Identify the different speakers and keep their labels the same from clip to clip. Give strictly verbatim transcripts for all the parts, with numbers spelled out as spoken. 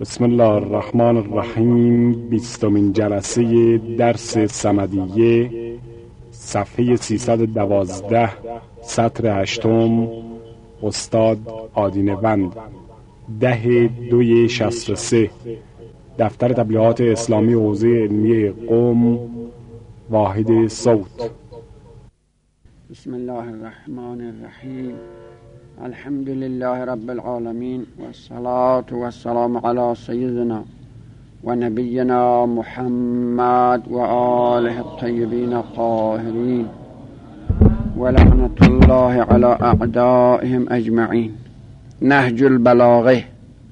Speaker 1: بسم الله الرحمن الرحیم. بیستمین جلسه درس صمدیه، صفحه سیصد و دوازده، سطر هشتم، استاد آدینوند، ده دوی شصت و سه، دفتر تبلیغات اسلامی حوزه علمی قم، واحد صوت.
Speaker 2: بسم الله الرحمن الرحیم. الحمد لله رب العالمین والصلاة والسلام علی سیدنا و نبینا محمد و آله الطیبین الطاهرین و لعنت الله علی اعدائهم اجمعین. نهج البلاغه.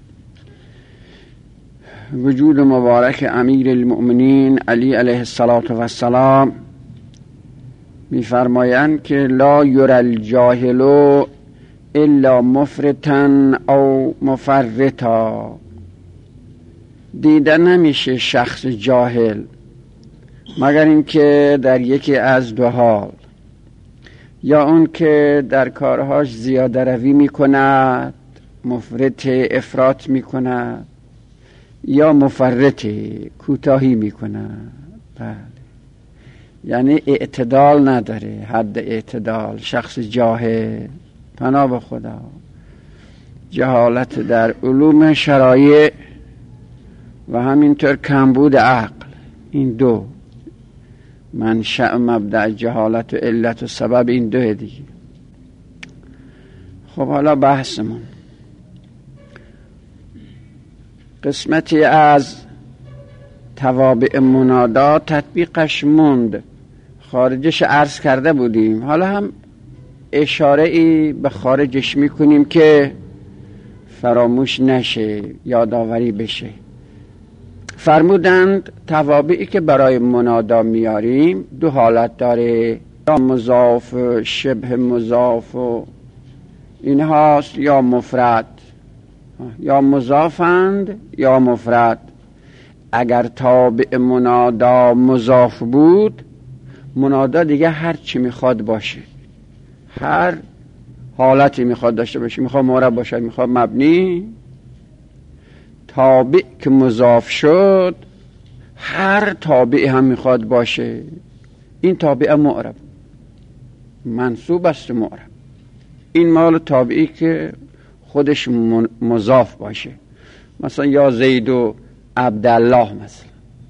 Speaker 2: وجود مبارک امیر المؤمنین علی علیه الصلاة والسلام می‌فرمایند که لا یری الجاهل الا مفرطا او مفرطا. دیده نمیشه شخص جاهل مگر اینکه در یکی از دو حال، یا اون که در کارهاش زیاده روی میکند، مفرط افراط میکند، یا مفرط کوتاهی میکند. بله، یعنی اعتدال نداره، حد اعتدال. شخص جاهل، پناه به خدا، جهالت در علوم شرایع و همینطور کمبود عقل، این دو منشأ مبدأ جهالت و علت و سبب این دو دیگه. خب حالا بحثمون قسمتی از توابع منادا تطبیقش موند، خارجش عرض کرده بودیم، حالا هم اشاره ای به خارجش میکنیم که فراموش نشه، یادآوری بشه. فرمودند توابعی که برای منادا میاریم دو حالت داره، یا مضاف شبه مضاف و این هاست، یا مفرد. یا مضافند یا مفرد. اگر تابع منادا مضاف بود، منادا دیگه هر چی میخواد باشه، هر حالتی میخواد داشته باشه، میخواد معرب باشه، میخواد مبنی. تابع که مضاف شد، هر تابعی هم میخواد باشه، این تابع معرب، منصوب است معرب. این مال تابعی که خودش مضاف باشه، مثلا یا زید و عبدالله مثلا.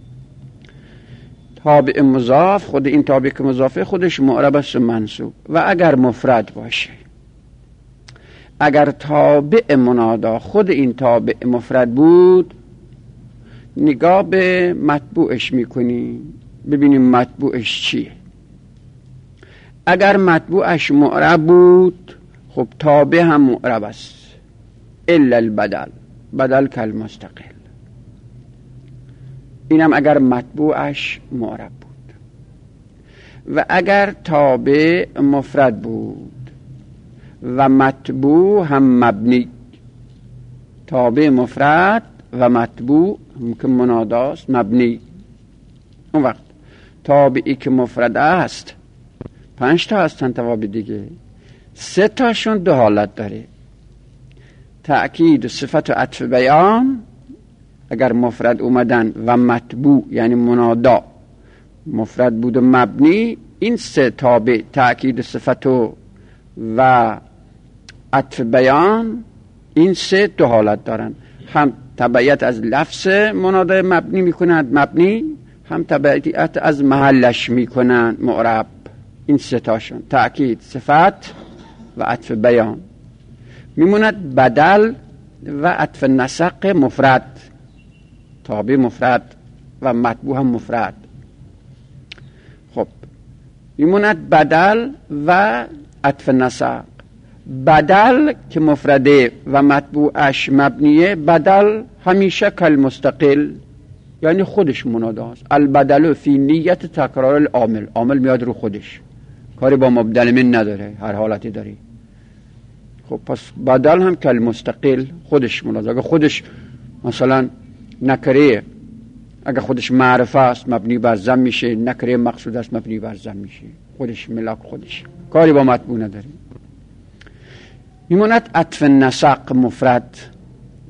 Speaker 2: تابع مضاف، خود این تابع که مضافه خودش معرب است منصوب. و اگر مفرد باشه، اگر تابع منادا خود این تابع مفرد بود، نگاه به مطبوعش میکنی ببینیم مطبوعش چیه. اگر مطبوعش معرب بود، خب تابع هم معرب است، الا البدل، بدل کل مستقل. اینم اگر مطبوعش معرب بود. و اگر تابع مفرد بود و مطبوع هم مبنی، تابع مفرد و مطبوع که مناداست مبنی، اون وقت تابعی که مفرد است، پنج تا هستن توابع دیگه، سه تاشون دو حالت داره، تأکید و صفت و عطف بیان. اگر مفرد اومدن و مطبوع یعنی منادا مفرد بود و مبنی، این سه تابع تأکید صفت و عطف بیان، این سه دو حالت دارن، هم تبعیت از لفظ منادا مبنی میکنند مبنی، هم تبعیت از محلش میکنند معرب. این سه تاشون تأکید صفت و عطف بیان. میموند بدل و عطف نسق مفرد، تابع مفرد و مطبوع هم مفرد. خب میموند بدل و عطف نسق. بدل که مفرده و مطبوعش مبنیه، بدل همیشه کل مستقل، یعنی خودش مناداست. البدل فی نیت تکرار العامل، عامل میاد رو خودش، کاری با مبدل من نداره، هر حالتی داری. خب پس بدل هم کل مستقل، خودش مناداست. اگه خودش مثلا نکره، اگه خودش معرفه است مبنی بر ضم میشه، نکره مقصود است مبنی بر ضم میشه، خودش ملاک خودش، کاری با مطبوع نداره. میموند عطف نسق مفرد.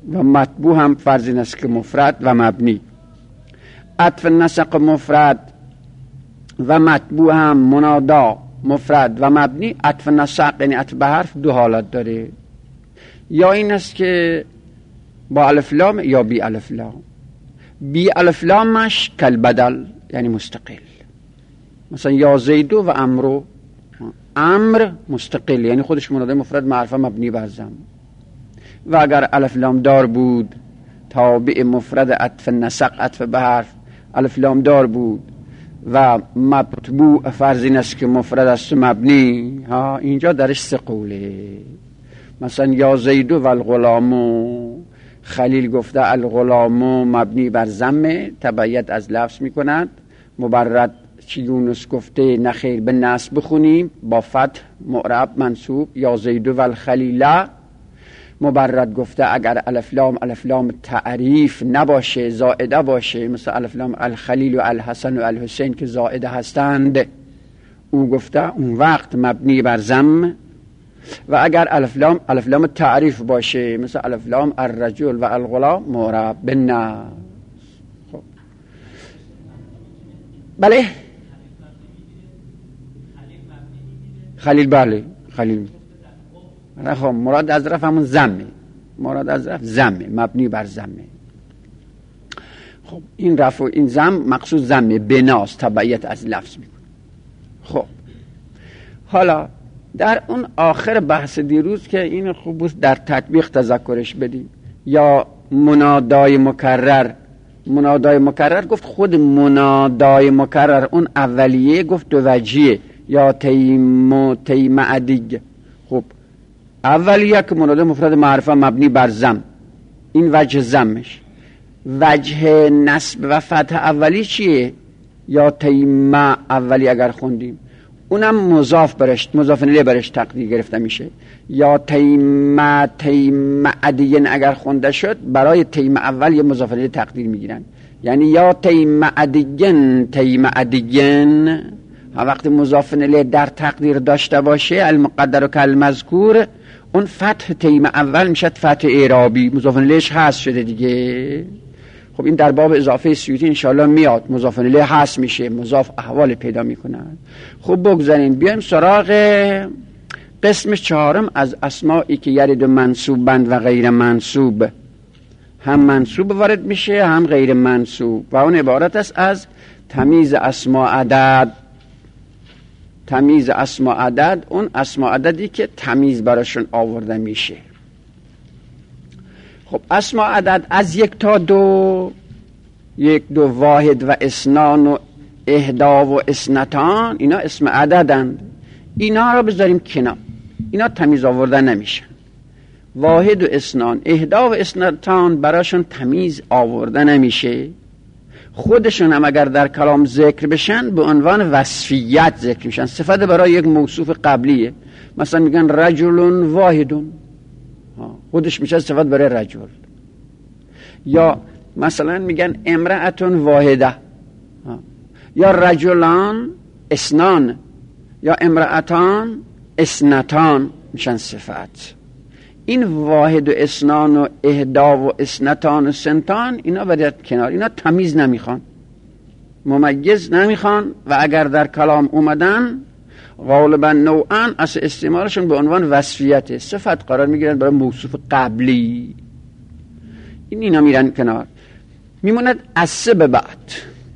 Speaker 2: و مطبوع هم فرض است که مفرد و مبنی. عطف نسق مفرد و مطبوع هم منادا مفرد و مبنی. عطف نسق یعنی عطف به حرف دو حالت داره، یا این است که با الف لام یا بی الف لام. بی الف لامش کل بدل یعنی مستقل، مثلا یا زیدو و امرو. امر مستقل یعنی خودش منادا مفرد معرفه مبنی بر ضم. و اگر الف لام دار بود تابع مفرد عطف نسق عطف به حرف الف لام دار بود و مطبوع فرض این است که مفرد است مبنی، ها اینجا درش سه قوله. مثلا یا زیدو و الغلامو، خلیل گفته الغلامو مبنی بر ضم تبعیت از لفظ می کند. مبرد چی یونس گفته نخیر به نصب بخونیم با فتح معرب منصوب. یا زیدو و الخلیله، مبرد گفته اگر الف لام الف لام تعریف نباشه زائده باشه، مثل الف لام الخلیل و الحسن و الحسین که زائده هستند، او گفته اون وقت مبنی بر ضم. و اگر الف لام الف لام تعریف باشه مثل الف لام الرجل و الغلام معرب بالنصب. خب بله خلیل، بله خلیل. خب مراد از رفع همون ضمه، مراد از رفع ضمه مبنی بر ضمه. خب این رفع و این ضم مقصود ضمه بناست، تبعیت از لفظ میکنه. خب حالا در اون آخر بحث دیروز که این خوب بود در تطبیق تذکرش بدیم، یا منادای مکرر. منادای مکرر گفت خود منادای مکرر اون اولیه گفت دو وجهیه، یا تیم و تیم عدیگ. خب اولیه که منادای مفرد معرفه مبنی بر ضم، این وجه ضمش. وجه نصب و فتح اولی چیه؟ یا تیم اولی اگر خوندیم اونم مضاف برش مضاف الیه برش تقدیر گرفته میشه. یا تیم تیم عدین اگر خونده شد برای تیم اول یه مضاف الیه تقدیر میگیرن، یعنی یا تیم عدین تیم عدین. ها وقتی مضاف الیه در تقدیر داشته باشه المقدر و کالمذکور، اون فتح تیم اول میشه فتح اعرابی، مضاف الیهش حذف شده دیگه. خب این در باب اضافه سیوطی انشاءالله میاد، مضاف الیه حذف میشه، مضاف احوال پیدا میکنن. خب بگذارین بیایم سراغ قسم چهارم از اسمائی که یرد منصوب بند و غیر منصوب. هم منصوب وارد میشه هم غیر منصوب و اون عبارت است از تمیز اسما عدد. تمیز اسما عدد اون اسما عددی که تمیز براشون آورده میشه. خب اسما عدد از یک تا دو، یک دو واحد و اسنان و احدا و اسنتان، اینا اسم عددند. اینا رو بذاریم کنار، اینا تمیز آورده نمیشن. واحد و اسنان احدا و اسنتان براشون تمیز آورده نمیشه. خودشون هم اگر در کلام ذکر بشن به عنوان وصفیت ذکر میشن، صفت برای یک موصوف قبلیه. مثلا میگن رجل واحدون، خودش میشه صفت برای رجل. یا مثلا میگن امرأتون واحده، یا رجلان اسنان، یا امرأتان اسنتان میشن صفت. این واحد و اسنان و احدا و اسنتان و سنتان اینا باید کنار، اینا تمیز نمیخوان، ممیز نمیخوان و اگر در کلام اومدن غالبا نوعا از استعمالشون به عنوان وصفیت صفت قرار میگیرن برای موصوف قبلی. این اینا میرن کنار. میموند از سه به بعد.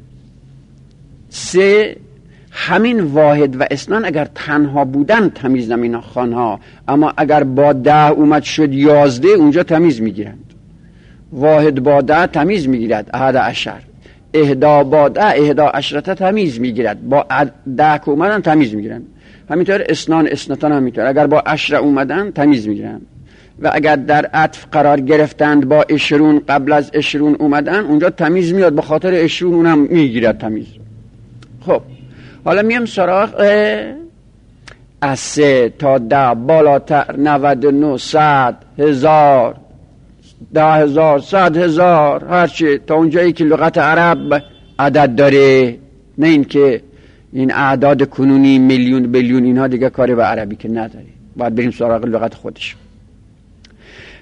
Speaker 2: سه همین واحد و اسنان اگر تنها بودن تمیز نمیخوان ها، اما اگر با ده اومد شد یازده اونجا تمیز میگیرند. واحد با ده تمیز میگیرد احد عشر، احدا با ده احدا عشرته تمیز میگیرد، با ده که اومدن تمیز میگیرن. همینطور اسنان اسنتان همینطور اگر با عشره اومدن تمیز میگیرن و اگر در عطف قرار گرفتند با عشرون قبل از عشرون اومدن اونجا تمیز میاد، به خاطر عشرون اونم میگیرد تمیز. خب حالا میم سراغ از سه تا ده بالاتر نود و نه صد هزار ده هزار صد هزار هرچی تا اونجایی که لغت عرب عدد داره، نه این که این اعداد کنونی میلیون بیلیون اینها دیگه کاری به عربی که نداره، باید بریم سراغ لغت خودش.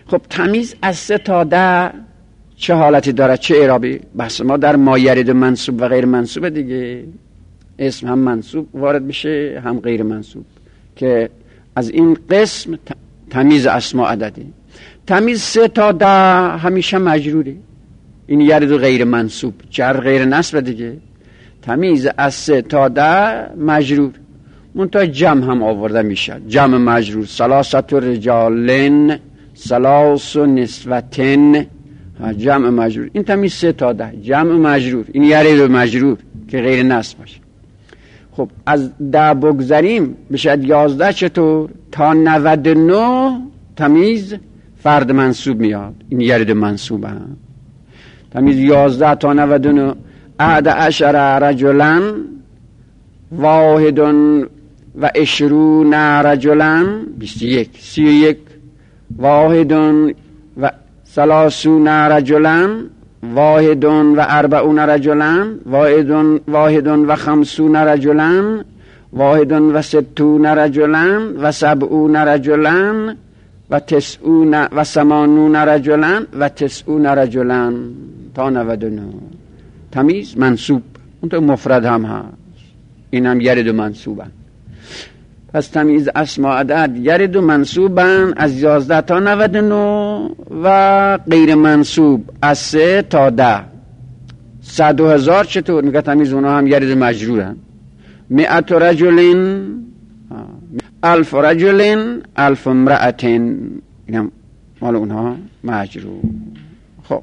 Speaker 2: خب تمیز از سه تا ده چه حالتی داره، چه اعرابی؟ بحث ما در ما یرد منصوب و غیر منصوب دیگه. اسم هم منصوب وارد بشه هم غیر منصوب، که از این قسم تمیز اسما عددی. تمیز سه تا ده همیشه مجروری، این یرد و غیر منصوب، جر غیر نصب دیگه. تمیز از سه تا ده مجرور، منتها جمع هم آورده میشه، جمع مجرور. سلاست و رجالن، سلاس و نسوتن، جمع مجرور. این تمیز سه تا ده جمع مجرور، این یرد و مجرور که غیر نصب باشه. خب از ده بگذاریم بشد یازده. چطور؟ تا نود و نه تمیز فرد منصوب میاد، این یرد منصوب هم. تمیز یازده تا نود و نه. احد عشر رجلن واحد و عشرون رجلن، بیست و یک. سی و یک. واحد و ثلاثون رجلن، واحد و اربعون رجلن، واحد واحد و خمسون رجلن، واحد و ستون رجلن، و سبعون رجلن، و تسعون و ثمانون رجلن، و تسعون رجلن تا نود و نه. تمیز منصوب، اون تو مفرد هم هست، این هم یرد و منصوبن. پس تمیز اسما عدد یرد و منصوبن از یازده تا نود و نه، و غیر منصوب از سه تا ده. صد و هزار چطور؟ میگه تمیز اونا هم یرد و مجرورن. مئت رجلن، الف رجلن، الف امرأتن، این هم مال اونها مجرور. خب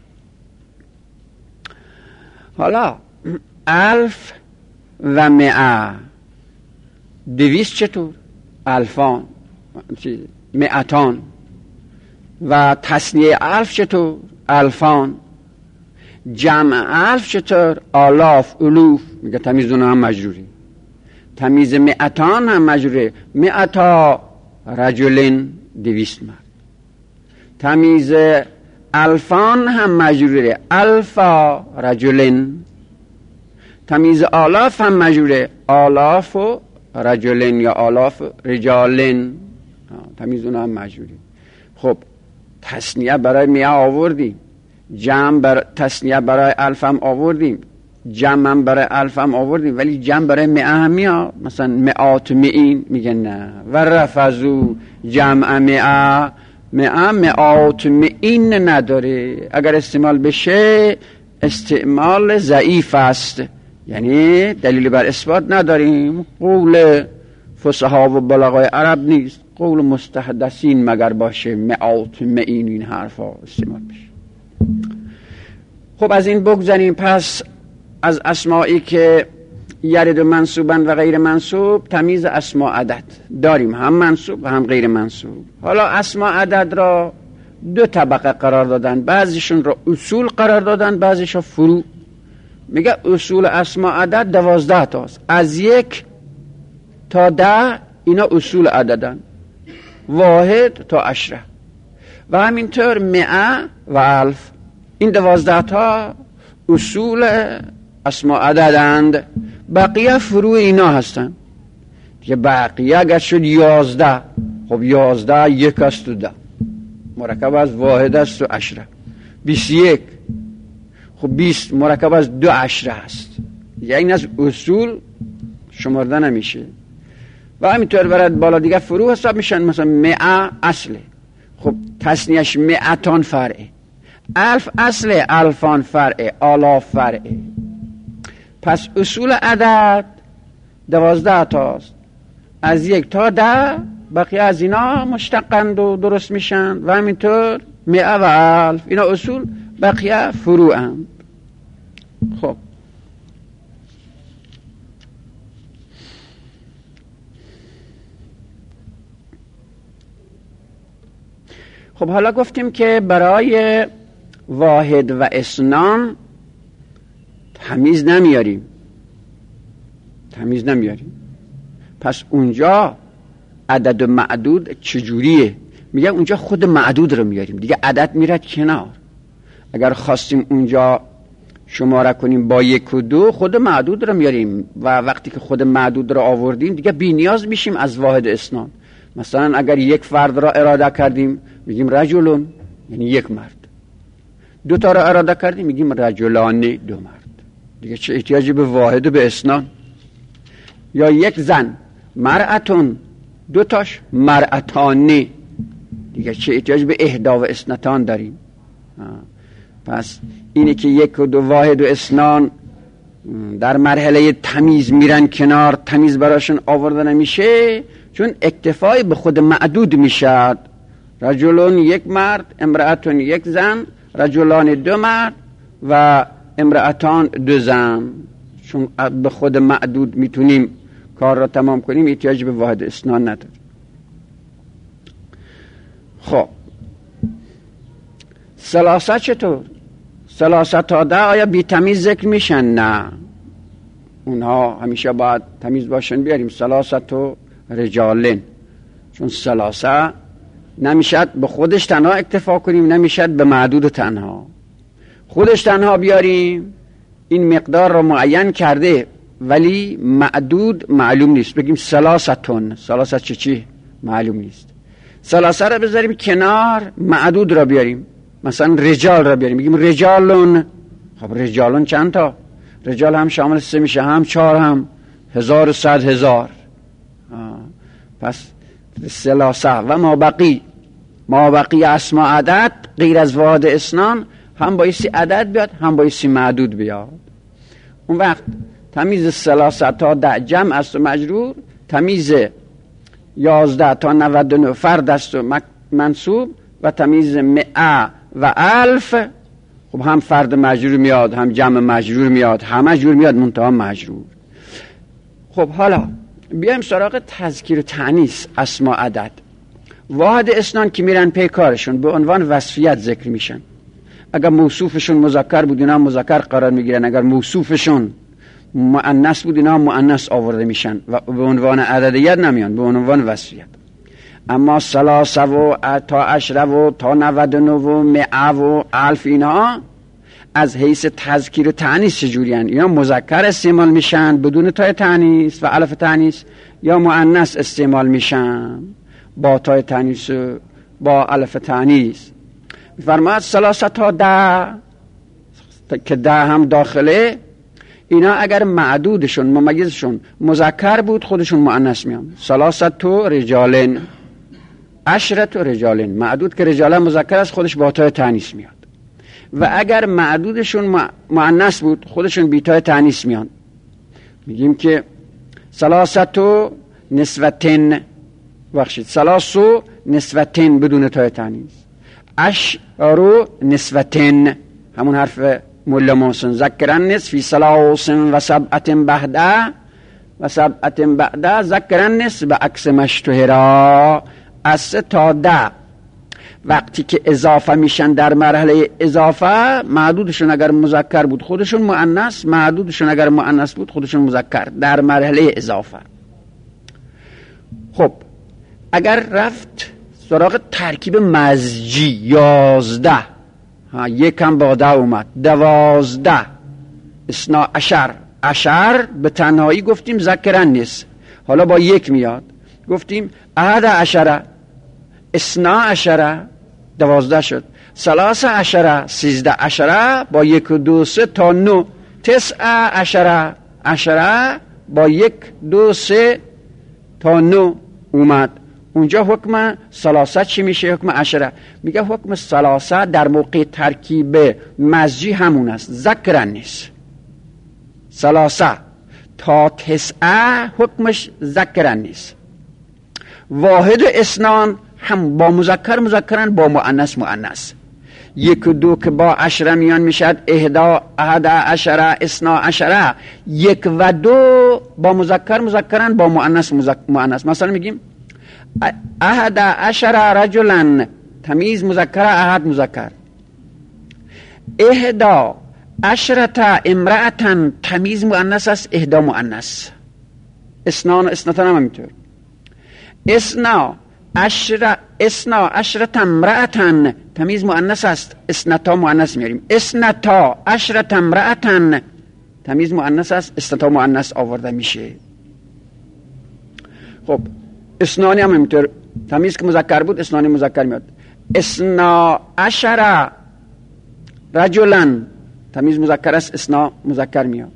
Speaker 2: حالا الف و مئه، دویست چطور؟ الفان، مئتان. و تثنیه الف چطور؟ الفان. جمع الف چطور؟ آلاف، الوف. میگه تمیز اونها هم مجروری. تمیز مئتان هم مجروره، مئتا رجلن، دویست مرد. تمیز الفان هم مجروره، الفا رجلن. تمیز آلاف هم مجروره، آلاف و رجلن یا آلاف رجالن، تمیز اونها هم مجروری. خب تثنیه برای مئه آوردیم، جمع برای تثنیه برای الف هم آوردیم، جمع هم برای الف هم آوردیم، ولی جمع برای مئه هم میاد، مثلا مئات مئین. میگن نه. و رفضو جمع مئه، مئه مئات مئین نداره. اگر استعمال بشه استعمال ضعیف است، یعنی دلیل بر اثبات نداریم. قول فصحا و بلاغای عرب نیست، قول مستحدثین مگر باشه مئات مئین این حرفا استعمال بشه. خب از این بگذاریم. پس از اسمایی که یرد و منصوبن و غیر منصوب تمیز اسما عدد داریم، هم منصوب و هم غیر منصوب. حالا اسما عدد را دو طبقه قرار دادن، بعضیشون را اصول قرار دادن، بعضیشون فروع. میگه اصول اسما عدد دوازده تاست، از یک تا ده اینا اصول عددن، واحد تا عشره، و همینطور مئه و الف. این دوازده تا اصول اسما عددند، بقیه فروع اینا هستن. که بقیه اگر شد یازده، خب یازده یک است و ده، مرکب از واحد است و عشره. بیست یک، خب بیست مرکب از دو عشره هست، یعنی از اصول شمرده نمیشه. و همینطور برد بالا دیگه فروع حساب میشن. مثلا مئه اصله، خب تثنیهش مئتان فرعه، الف اصله، الفان فرعه، آلاف فرعه. پس اصول عدد دوازده تاست، از یک تا ده، بقیه از اینا مشتقند و درست میشن. و همینطور مئه و الف اینا اصول، بقیه فروعند. خب خب حالا گفتیم که برای واحد و اثنان تمیز نمیاریم، تمیز نمیاریم. پس اونجا عدد و معدود چجوریه؟ میگه اونجا خود معدود رو میاریم دیگه، عدد میره کنار. اگر خواستیم اونجا شماره کنیم با یک و دو، خود معدود رو میاریم، و وقتی که خود معدود رو آوردیم دیگه بی نیاز میشیم از واحد اثنان. مثلا اگر یک فرد را اراده کردیم، میگیم رجلون یعنی یک مرد. دو تا رو اراده کردیم میگیم رجلان دو مرد. دیگه چه احتیاجی به واحد و به اثنان؟ یا یک زن مرأتون، دو تاش مرأتانی، دیگه چه احتیاج به احدا و اثنتان داریم؟ پس اینه که یک و دو واحد و اثنان در مرحله تمیز میرن کنار، تمیز براشون آورده نمیشه چون اکتفای به خود معدود میشد. رجلون یک مرد، امرأتون یک زن، رجلان دو مرد و امرأتان دو زن. چون به خود معدود میتونیم کار را تمام کنیم، احتیاج به واحد اثنان نداره. خب ثلاثه چطور؟ ثلاثه تا ده آیا بی تمیز ذکر میشن؟ نه، اونها همیشه باید تمیز باشن بیاریم. ثلاثه تو رجالن، چون ثلاثه نمیشد به خودش تنها اکتفا کنیم، نمیشد به معدود تنها. خودش تنها بیاریم این مقدار رو معین کرده ولی معدود معلوم نیست، بگیم ثلاثه تن، ثلاثه چی چی معلوم نیست. ثلاثه رو بذاریم کنار، معدود را بیاریم، مثلا رجال را بیاریم بگیم رجالون. خب رجالون چند تا؟ رجال هم شامل سه میشه، هم چهار، هم هزار و صد هزار. آه. پس ثلاثه و ما بقی، ما بقی اسما عدد غیر از واحد اثنان هم بایستی عدد بیاد هم بایستی معدود بیاد. اون وقت تمیز ثلاثه تا ده جمع است و مجرور، تمیز یازده تا نود و نه فرد است و منصوب، و تمیز مئه و الف خب هم فرد مجرور میاد هم جمع مجرور میاد، همه جور میاد منتها مجرور. خب حالا بیایم سراغ تذکیر و تأنیث اسما عدد. واحد اثنان که میرن پی کارشون به عنوان وصفیت ذکر میشن. اگر موصوفشون مذکر بود اینا مذکر قرار میگیرن، اگر موصوفشون مؤنث بود اینا مؤنث آورده میشن و به عنوان عددیت نمیان، به عنوان وصفیت. اما ثلاثه و تا عشره و تا نود و نه و مئه و الف اینا از حیث تذکیر و تأنیث چجوری هن؟ یا مذکر استعمال میشن بدون تای تأنیث و الف تأنیث، یا مؤنث استعمال میشن با تای تأنیث و با الف تأنیث. فرماید ثلاثه تا ده که ده هم داخله، اینا اگر معدودشون ممیزشون مذکر بود خودشون مؤنث میان. ثلاثه تو رجالن، عشره تو رجالن. معدود که رجالن مذکر است خودش با تای تأنیث میاد، و اگر معدودشون مؤنث بود خودشون بی تای تأنیث میان. میگیم که ثلاثه تو نسوتن، بخشید ثلاثو نسوتن بدون تای تأنیث، اشرو نسوتن، همون حرف مولا محسن ذکرن نس فی ثلاث و سبعت بعده و سبعت بعده ذکرن نس به عکس مشتهرا. از سه تا ده وقتی که اضافه میشن در مرحله اضافه، معدودشون اگر مذکر بود خودشون مؤنث، معدودشون اگر مؤنث بود خودشون مذکر در مرحله اضافه. خب اگر رفت سراغ ترکیب مزجی، یازده، ها یکم با ده اومد، دوازده، اثنا عشر، عشر به تنهایی گفتیم ذکرن نیست، حالا با یک میاد، گفتیم احد عشره، اثنا عشره، دوازده شد، ثلاث عشره، سیزده عشره، با یک و دو سه تا نو، تسع عشره، عشره با یک دو سه تا نو اومد. اونجا حکم ثلاثه چی میشه؟ حکم عشره. میگه حکم ثلاثه در موقع ترکیب مزجی همون است، ذکرن نیست. ثلاثه تا تسعه حکمش ذکرن نیست. واحد اثنان هم با مذکر مذکرن، با مؤنث مؤنث. یک و دو که با عشره میان میشد احدا، احد عشره، اثنا عشره. یک و دو با مذکر مذکرن، با مؤنث مؤنث. مثلا میگیم احد عشر رجلا، تمیز مذکر، احد مذکر. احدا عشرة امرأة، تمیز مؤنث است، احدا مؤنث. اثنان و اثنتان هم همینطور. اثنا عشر اثنا عشرة امرأة، تمیز مؤنث است، اثنتا مؤنث میاریم. اثنتا عشرة امرأة، تمیز مؤنث است، اثنتا مؤنث آورده میشه. خب اثنانی هم همینطور، تمیز که مذکر بود اثنانی مذکر میاد. اسنا عشر رجلا تمیز مذکر است، اسنا مذکر میاد.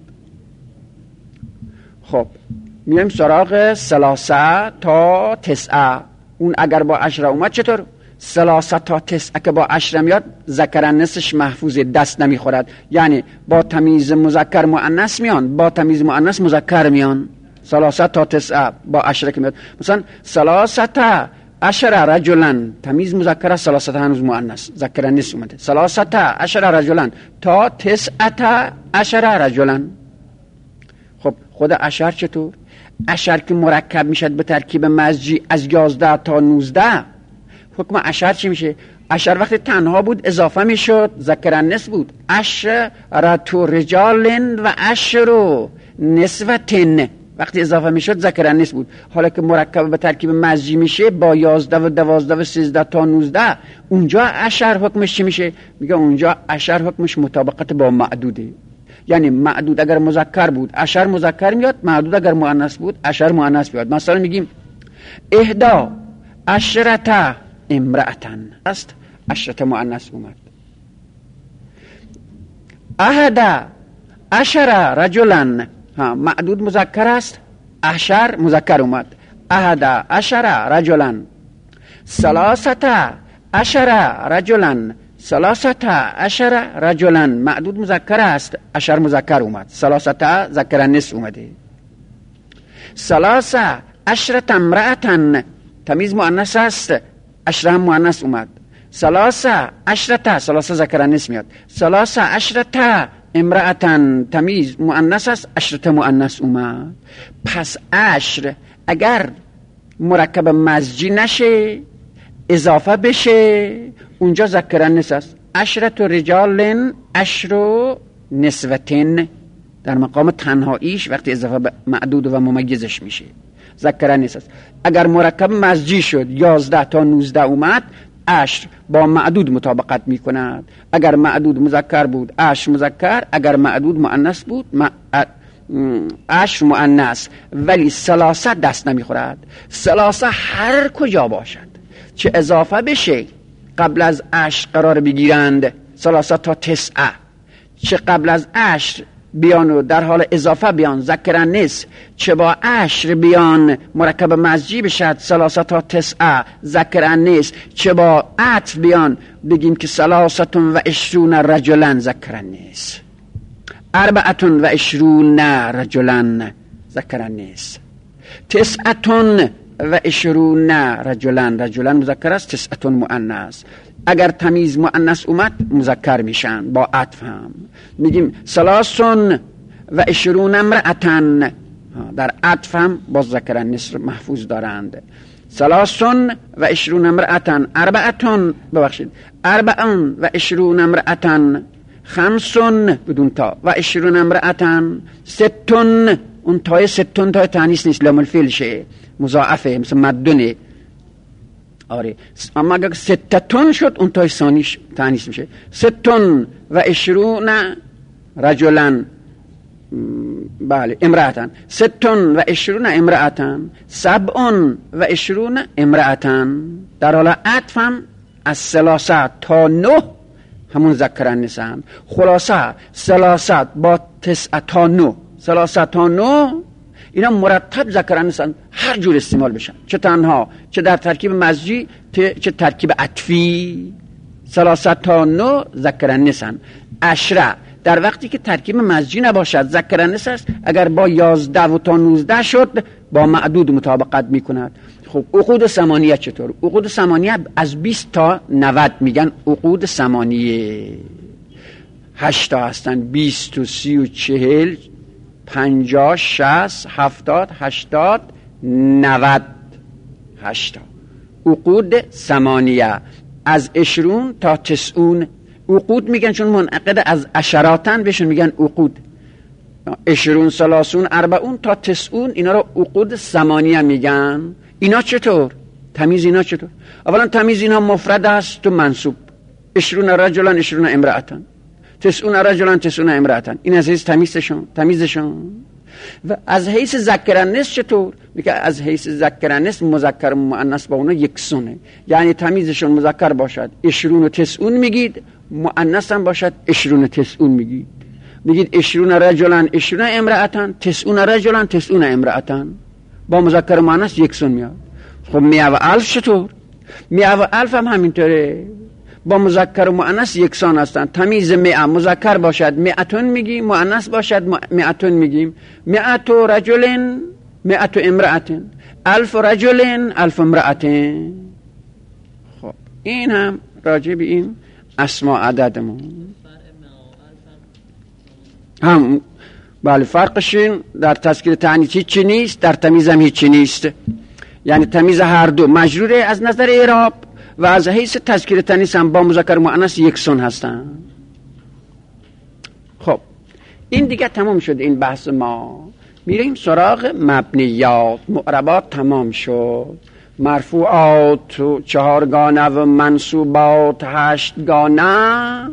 Speaker 2: خب میایم سراغ سلاسه تا تسعه. اون اگر با عشره اومد چطور؟ سلاسه تا تسعه که با عشره میاد ذکر انثش محفوظه، دست نمیخورد. یعنی با تمیز مذکر مؤنث میان، با تمیز مؤنث مذکر میان. سلاسه تا تسعه با عشره که میاد، مثلا سلاسه تا عشره رجلا تمیز مذکر است، سلاسه هنوز مؤنث ذکر انث اومده. سلاسه تا عشره رجلا تا تسعه عشره رجلا. خب خود عشر چطور؟ عشر که مرکب میشد به ترکیب مزجی از یازده تا نوزده، حکم عشر چی میشه؟ عشر وقتی تنها بود اضافه میشد، ذکر النس بود. عشرة رجال و عشر نسوة، وقتی اضافه میشد ذکر النس بود. حالا که مرکب به ترکیب مزجی میشه با یازده و دوازده و سیزده تا نوزده، اونجا عشر حکمش چی میشه؟ میگه اونجا عشر حکمش مطابقت با معدوده. یعنی معدود اگر مذکر بود عشر مذکر میاد، معدود اگر مؤنث بود عشر مؤنث میاد. مثلا میگیم اهدا عشرة امرأتن است، عشرة مؤنث اومد. احد عشر رجلا، ها معدود مذکر است، عشر مذکر اومد. احد عشر رجلا. ثلاثة عشر رجلا، ثلاثة عشر رجلا معدود مذکر است، عشر مذکر اومد. ثلاثة ذکر النس اومده. ثلاثة عشرة امرأة تمیز مؤنث است، عشره هم مؤنث اومد. ثلاثة عشرة ثلاثة ذکر النس میاد. ثلاثة عشرة امرأة تمیز مؤنث است، عشرة مؤنث اومد. پس عشر اگر مرکب مزجی نشه اضافه بشه اونجا ذکر النس است. عشرة رجال عشر نسوة در مقام تنهاییش وقتی اضافه به معدود و ممیزش میشه ذکر النس است. اگر مرکب مزجی شد یازده تا نوزده اومد عشر با معدود مطابقت میکند. اگر معدود مذکر بود عشر مذکر، اگر معدود مؤنث بود عشر مؤنث. ولی ثلاثه دست نمیخورد. ثلاثه هر کجا باشد چه اضافه بشه قبل از عشر قرار بگیرند، ثلاثه تا تسعه، چه قبل از عشر بیان و در حال اضافه بیان ذکر النس، چه با عشر بیان مرکب مزجی بشد ثلاثه تا تسعه ذکر النس، چه با عطف بیان بگیم که ثلاثه و عشرون رجلا ذکر النس، اربعه و عشرون رجلا ذکر النس، تسعه و عشرون رجلا، رجلا مذکر است، تسعه مؤنث. اگر تمیز مؤنث اومد مذکر میشن با عطف هم. میگیم ثلاثون و عشرون امرأتن، در عطف هم باز ذکر النس محفوظ دارند. ثلاثون و عشرون امرأتن، اربعتون ببخشید اربعون و عشرون امرأتن، خمسون بدون تا و عشرون امرأتن، ستون، اون تای ستون تای تانیس نیست، لام الفعل شه مضاعفه مثل مدونه. آره اما اگر ستتون شد اون تای ثانیش تانیس میشه. ستون و عشرون رجلن، بله امرأتن، ستون و عشرون امرأتن، سبعون و عشرون امرأتن. در حال عطف هم از ثلاثه تا نه همون ذکر النس هم. خلاصه ثلاثه با تسعه تا نه، ثلاثه تا نه اینا مرتب ذکر النس هر جور استعمال بشن، چه تنها چه در ترکیب مزجی چه ترکیب عطفی. ثلاثه تا نه ذکر النس. عشره در وقتی که ترکیب مزجی نباشد ذکر النس است، اگر با یازده و تا نوزده شد با معدود مطابقت میکند. خب عقود ثمانیه چطور؟ عقود ثمانیه از بیست تا نود میگن عقود ثمانیه. هشت تا هستن، بیست و سی و چهل پنجاه شصت هفتاد هشتاد نود، هشتا عقود ثمانیه. از عشرون تا تسعون عقود میگن، چون منعقد از عشراتن بهشون میگن عقود. عشرون ثلاثون اربعون تا تسعون اینا رو عقود ثمانیه میگن. اینا چطور؟ تمیز اینا چطور؟ اولا تمیز اینا مفرد است و منصوب. عشرون رجلن عشرون امرأتن، تسعون رجلن تسعون امرأتن. این از تمیزشون تمیزشون و از حیث ذکرنس چطور؟ میگه از حیث ذکرنس مذکر و مؤنث با اونا یکسونه، یعنی تمیزشون مذکر باشد اشرون و تسعون میگید، مؤنث هم باشد اشرون و تسعون میگید. میگید اشرون رجلن اشرون امرأتن، تسعون رجلن تسعون امرأتن، با مذکر و مؤنث یکسون میاد. خب مئه و الف چطور؟ مئه و الف هم همینطوره، با مذکر و مؤنث یکسان هستند. تمیز مئه مذکر باشد مئتون میگیم، مؤنث باشد مئتون میگیم. مئت رجل مئت امرأة، الف رجل الف امرأة. خب این هم راجع به این اسماء عددمون هم بله فرقشون در تذکیر تعنیث هیچی نیست، در تمیز هم هیچی نیست. یعنی تمیز هر دو مجروره از نظر اعراب و از حیث تذکیر تانیث هم با مذکر مؤنث یکسان هستن. خب این دیگه تمام شد این بحث ما. میریم سراغ مبنیات. معربات تمام شد، مرفوعات چهارگانه و منصوبات هشتگانه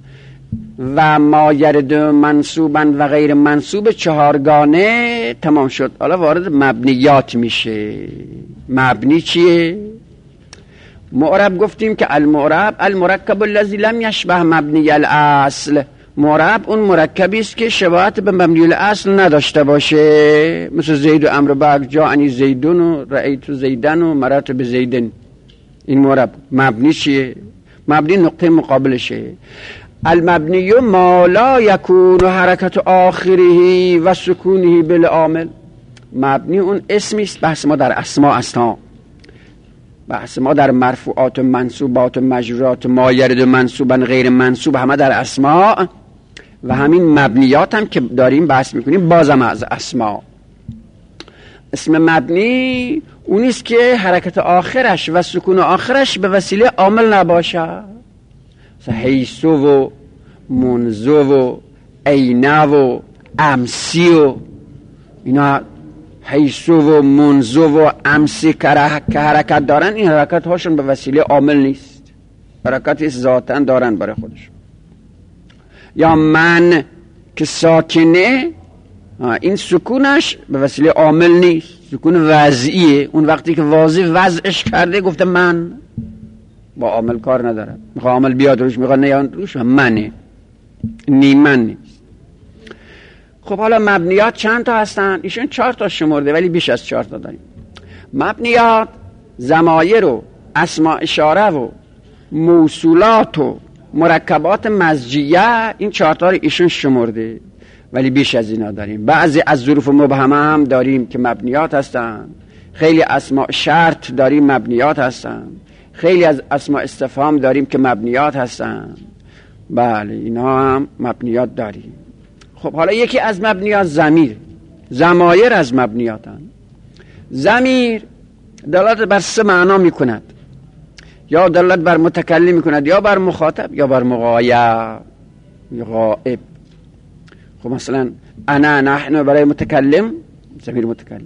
Speaker 2: و ما یرد منصوبن و غیر منصوب چهارگانه تمام شد. حالا وارد مبنیات میشه. مبنی چیه؟ معرب گفتیم که المعرب المرکب الذی لم یشبه مبنی الاصل. معرب اون مرکبی است که شباهت به مبنی الاصل نداشته باشه، مثل زید و امر بعد جاءنی زیدون و رأیت زیدن و مررت بزیدن. این معرب. مبنی چیه؟ مبنی نقطه مقابلشه. المبنی ما لا یکون حرکت آخره و سکونه بالعامل. مبنی اون اسمی است. بحث ما در اسماء است ها، بحث ما در مرفوعات و منصوبات و مجرورات، ما یرد منصوبا غیر منصوب، همه در اسماء و همین مبنیات هم که داریم بحث میکنیم بازم از اسماء. اسم مبنی اونیست که حرکت آخرش و سکون آخرش به وسیله عامل نباشه، حیث و منذ و عین و امسی و اینا. حیث و منذ و امسی که حرکت دارن، این حرکت هاشون به وسیله عامل نیست، حرکتی ذاتاً دارن برای خودشون. یا من که ساکنه، این سکونش به وسیله عامل نیست، سکون وضعیه. اون وقتی که واضح وضعش کرده گفته من، با عامل کار نداره، میخواه عامل بیاد روش، میخواه نیاد روش، منه نیمن نیست. خب حالا مبنیات چند تا هستن؟ ایشون چهار تا شمرده ولی بیش از چهار تا داریم. مبنیات ضمایر و اسماء اشاره و موصولات و مرکبات مزجیه، این چهار تا رو ایشون شمرده ولی بیش از اینا داریم. بعضی از ظروف مبهمه هم داریم که مبنیات هستن، خیلی اسماء شرط داریم مبنیات هستن، خیلی از اسماء استفهام داریم که مبنیات هستن. بله اینا هم مبنیات داریم. خب حالا یکی از مبنیات ضمیر. ضمایر از مبنیاتن. ضمیر دلالت بر سه معنا میکند، یا دلالت بر متکلم میکند، یا بر مخاطب، یا بر مغایب غائب. خب مثلا انا نحن برای متکلم ضمیر متکلم،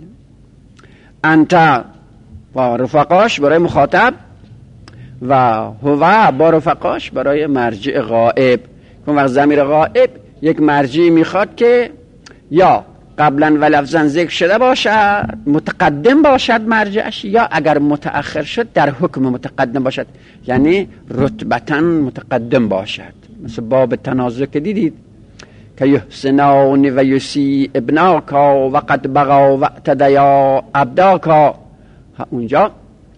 Speaker 2: انت با رفقاش برای مخاطب، و هو با رفقاش برای مرجع غائب. اون وقت ضمیر غائب یک مرجعی میخواد که یا قبلا و لفظا ذکر شده باشد، متقدم باشد مرجعش، یا اگر متأخر شد در حکم متقدم باشد، یعنی رتبتا متقدم باشد. مثل باب تنازع که دیدید که یحسنان و یسی ابناکا و قد بغا و اعتدیا عبداکا، اونجا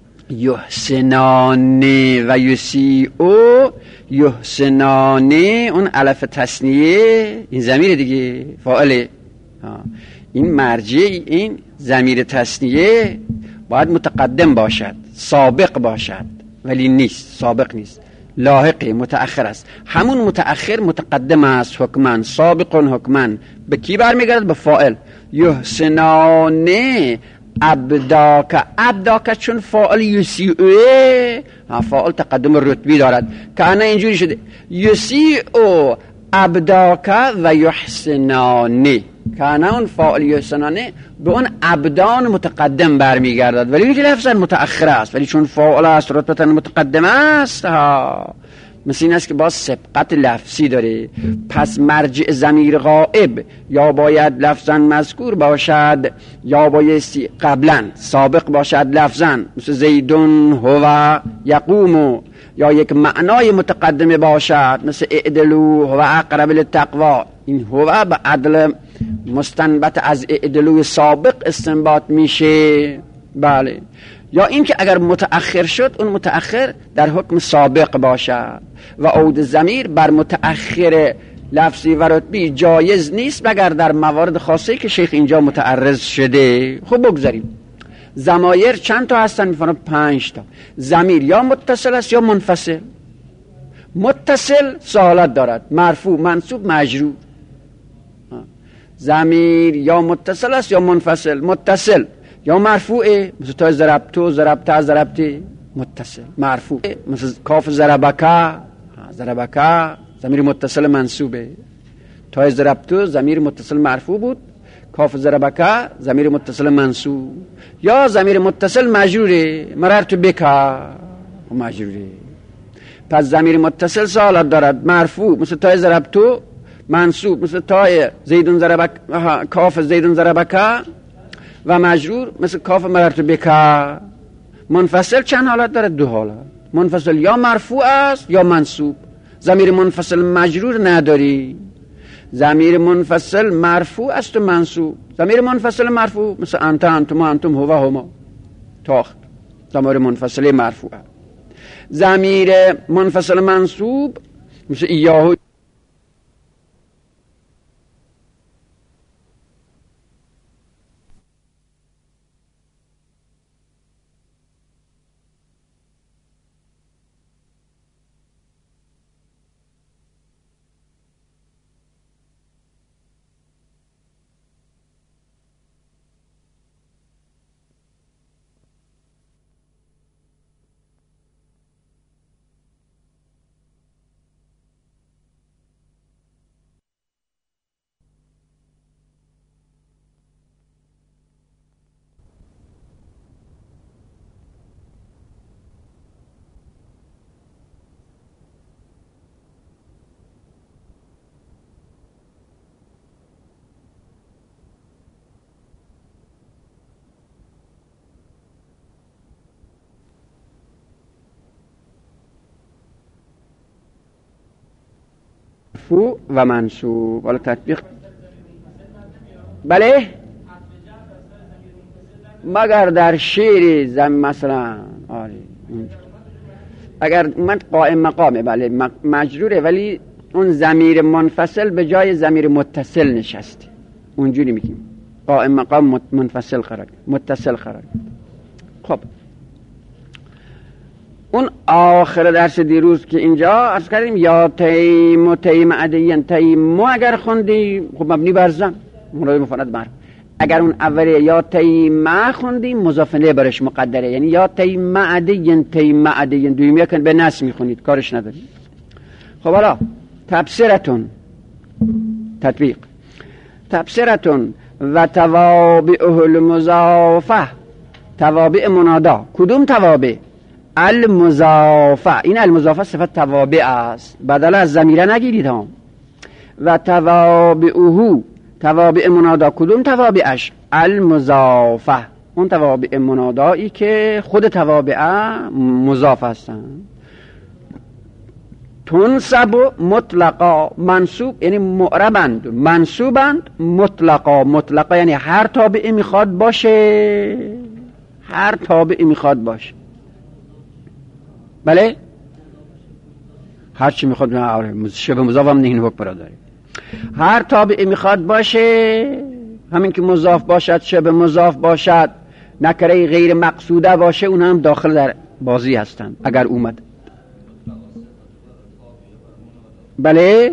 Speaker 2: یحسنان و یسی او یحسنان، اون الف تثنیه این ضمیر دیگه فاعله. این مرجع این ضمیر تثنیه باید متقدم باشد، سابق باشد، ولی نیست، سابق نیست، لاحقه، متأخر است. همون متأخر متقدم است حکمن، سابق حکمن. به کی برمیگرد؟ به فاعل. یحسنان عبداک، عبداک چون فاعل یسیعه، فاعل تقدم رتبی دارد که انا اینجوری شده یسیعو عبداک و یحسنانی، که انا اون فاعل یحسنانی به اون عبدان متقدم برمیگردد، ولی که لفظا متأخر است، ولی چون فاعل است رتبتا متقدم است. ها مثل این است که باز سبقت لفظی داره. پس مرجع ضمیر غائب یا باید لفظا مذکور باشد یا بایستی قبلا سابق باشد لفظا، مثل زیدون هو یقوم، یا یک معنای متقدمه باشد مثل اعدلو هو اقرب للتقوا. این هو به عدل مستنبت از اعدلو سابق استنباط میشه. بله. یا این که اگر متأخر شد اون متأخر در حکم سابق باشد و عود ضمیر بر متأخر لفظی و رتبی جایز نیست مگر در موارد خاصه که شیخ اینجا متعرض شده. خب بگذاریم. ضمایر چند تا هستن؟ میفرماید پنج تا. ضمیر یا متصل است یا منفصل. متصل سه حالت دارد: مرفوع، منصوب، مجرور. ضمیر یا متصل است یا منفصل. متصل یا مرفوعه، مثل تا ضربتو، ضربت، ضربتی، متصل. مرفوع مثل کاف ضربکا، ضربکا ضمیر متصل منصوبه. تا ضربتو ضمیر متصل مرفوع بود، کاف ضربکا ضمیر متصل منصوب. یا ضمیر متصل مجروره، مررت بکا مجروره. پس ضمیر متصل سه حالت دارد: مرفوع مثل تا ضربتو، منصوب مثل تا زیدون ضربک، کاف زیدون ضربکا، و مجرور مثل کاف مررت بکا. منفصل چند حالت داره؟ دو حالت. منفصل یا مرفوع است یا منصوب. ضمیر منفصل مجرور نداری. ضمیر منفصل مرفوع است و منصوب. ضمیر منفصل مرفوع مثل انت، انتم، انتم، هو، هما، تاخت. ضمیر منفصل مرفوع. ضمیر منفصل منصوب مثل ایاهو. مرفوع و منصوب. حالا تطبیق. بله، مگر در شعر زم مثلا. آره اگر من قائم مقامه، بله مجروره، ولی اون ضمیر منفصل به جای ضمیر متصل نشسته، اونجوری میگیم قائم مقام منفصل قرار، متصل قرار. خب اون آخر درس دیروز که اینجا عرض کردیم یا تیم و تیم عدیین تیم اگر خوندیم خب مبنی بر زم مورد مفرد مرفوع. اگر اون اولیه یا تیم خوندیم مضاف الیه برش مقدره، یعنی یا تیم عدیین تیم عدیین دویمیه کن به نصب میخونید، کارش نداریم. خب حالا تبصرتون، تطبیق. تبصرتون و توابعه المضافه، توابع منادا. کدوم توابع؟ المضافه. این المضافه صفت توابع است، بدل از ضمیره نگیرید ها. و توابعه، توابع منادا. کدوم توابعش؟ المضافه، اون توابع منادایی که خود توابع مضاف هستند. تنصب مطلقا، منصوب یعنی معربند، منصوبند مطلقا. مطلقا یعنی هر تابعی میخواد باشه، هر تابعی میخواد باشه. بله هر چی میخواد، شبه مضاف هم این حکم را داره. هر تابعی میخواد باشه، همین که مضاف باشد، شبه مضاف باشد، نکره غیر مقصوده باشه، اون هم داخل در بازی هستند اگر اومد. بله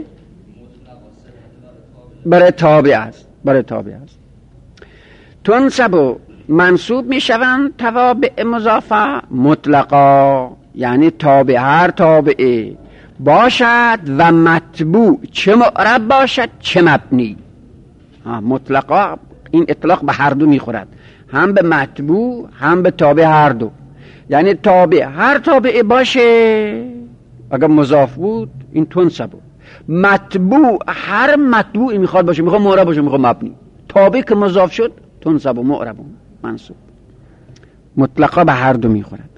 Speaker 2: برای تابع است، برای تابع است. تنصب و منصوب میشوند توابع مضافه مطلقا، یعنی تابع هر تابعی باشد و متبوع، چه معرب باشد چه مبنی. مطلقا این اطلاق به هر دو میخورد، هم به متبوع هم به تابع هر دو. یعنی تابع هر تابعی باشه اگر مضاف بود این تنصبه. مطبوع، هر مطبوعی میخواد باشه، میخواد معرب باشه میخواد مبنی. تابع که مضاف شد تنصب و معرب منصوب. مطلقا به هر دو میخورد.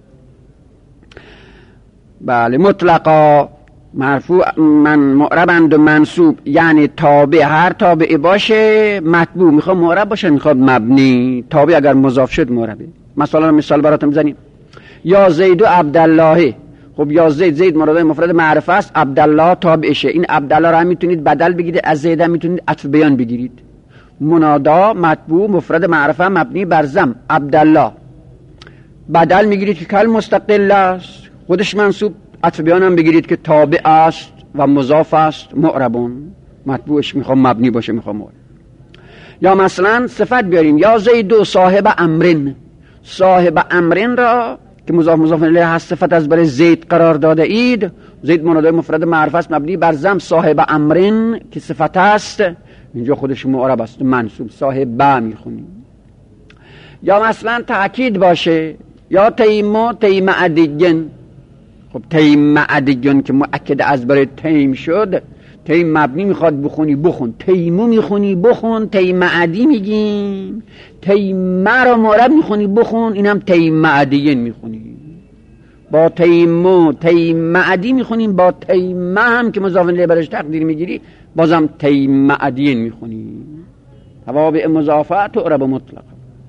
Speaker 2: بله، مطلقا مرفوع من معربند و منصوب، یعنی تابع هر تابعی باشه مطبوع میخواد معرب باشه میخواد مبنی. تابع اگر مضاف شد معربه. مثلا مثال براتون بزنیم، یا زید و عبدالله. خب یا زید، زید مراد مفرد معرفه است، عبدالله تابعشه. این عبدالله را هم میتونید بدل بگیرید، از زید هم میتونید عطف بیان بگیرید. منادا مطبوع مفرد معرفه مبنی بر ضم، عبدالله. بدل میگیرید که کل مستقل است، خودش منصوب. عطف بیان هم بگیرید که تابع است و مضاف است، معربون. مطبوعش میخوام مبنی باشه میخوام معرب. یا مثلا صفت بیاریم، یا زید صاحب امرن. صاحب امرن را که مضاف مضاف الیه هست صفت از برای زید قرار داده اید. زید منادای مفرد معرفه است مبنی بر ضم، صاحب امرن که صفت است اینجا خودش معرب است منصوب، صاحب میخونیم. یا مثلا تأکید باشه، یا تیمو تیم عدیگن. خب تیم عدیگن که مؤکد از برای تیم شد، تیم مبنی میخواد بخونی بخون، تیمو میخونی بخون، تیم عدی میگیم. تیم را معرب میخونی بخون، اینم تیم عدیگن میخونی. با تیمو تیم عدی میخونیم، با تیم هم که مضاف الیه برش تقدیر میگیری بازم تیم عدیگن میخونی. توابع مضافه تعرب مطلق.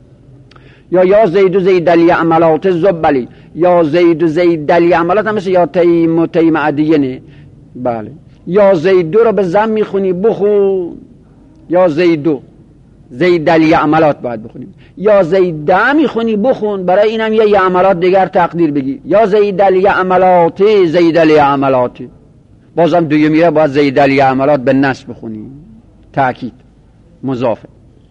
Speaker 2: یا یا زید و زید الیعملات زبلی. یا زید و زید الیعملات هم مثل یا تیم و تیم عدیگنه. بله، یا زیدو رو به ضم میخونی بخون، یا زیدو زید الیعملات باید بخونیم. یا زیده میخونی بخون، برای اینم یه یعملات دیگر تقدیر بگی. یا زید الیعملات زید الیعملات، بازم دوی میره باید زید الیعملات به نصب بخونی، تأکید مضافه.